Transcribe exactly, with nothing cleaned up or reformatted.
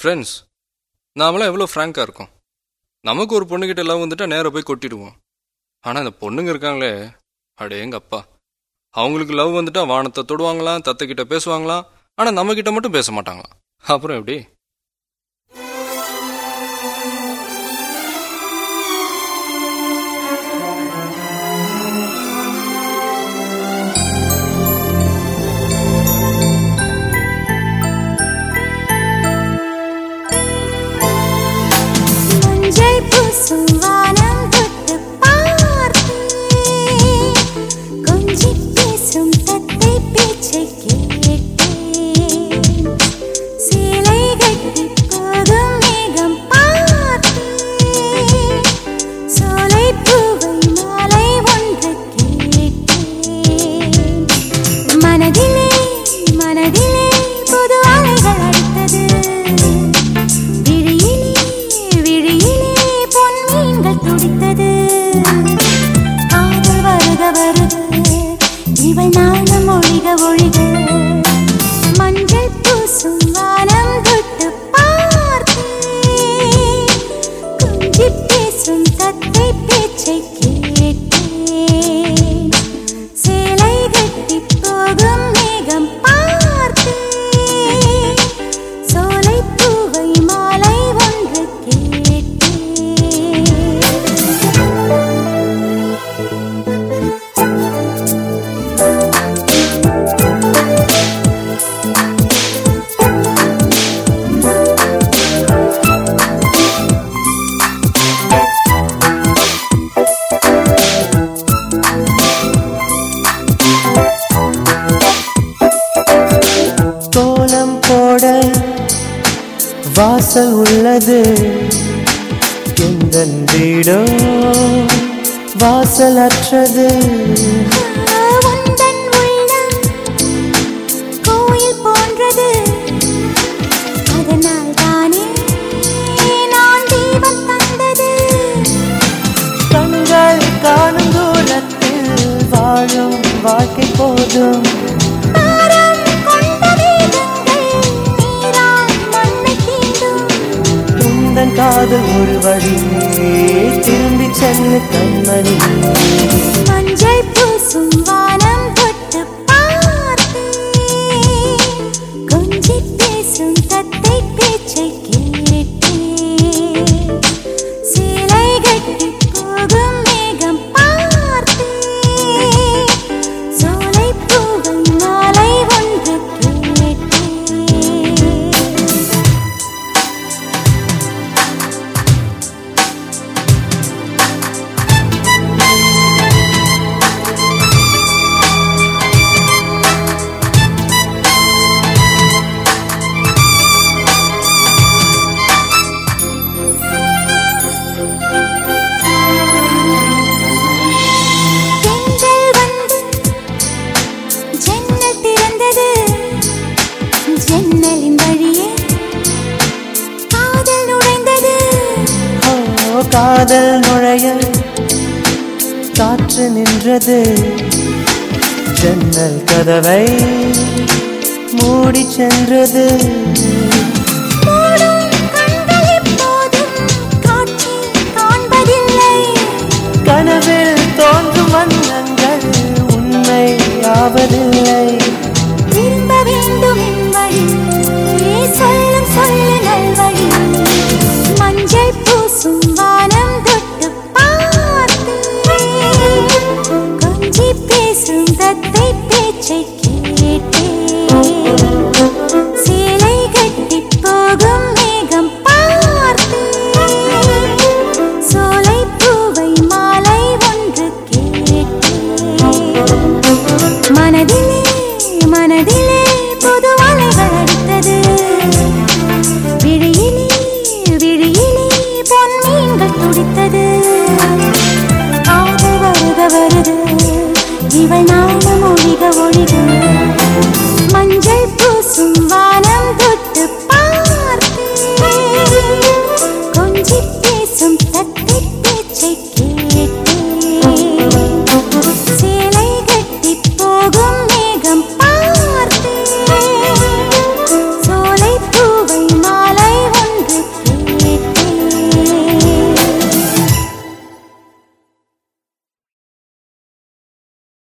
Friends நாமெல்லாம் எவ்வளோ ஃப்ராங்காக இருக்கோம். நமக்கு ஒரு பொண்ணுக்கிட்ட லவ் வந்துட்டால் நேராக போய் கொட்டிடுவோம். ஆனால் இந்த பொண்ணுங்க இருக்காங்களே, அடே எங்கள் அப்பா, அவங்களுக்கு லவ் வந்துட்டால் வானத்தை தொடுவாங்களாம், தத்தைக்கிட்ட பேசுவாங்களாம், ஆனால் நம்மக்கிட்ட மட்டும் பேச மாட்டாங்களாம். அப்புறம் எப்படி? வாசல் உள்ளது எங்கள் வீடோ வாசல் அற்றது. கோயில் போன்றது, அதனால் தானே நான் தீபம் தந்தது. கண்கள் காணும் தூரத்தில் வாழும் வாழ்க்கை போதும். காதல் ஒரு வழியே திரும்பி சென்று கண்மணி. மஞ்சள் பூசும் வானம் தொட்டு பார்த்து கொஞ்சி பேசும் தத்தை பேச்சை கேட்டு சேலை கட்டி போகும் மேகம் பார்த்து சோலை பூவை மாலை ஒன்று கேட்டு. ஜன்னலின் வழியே காதல் நுழைந்தது. ஓ காதல் நுழைய காற்று நின்றது. ஜன்னல் கதவை மூடி சென்றது.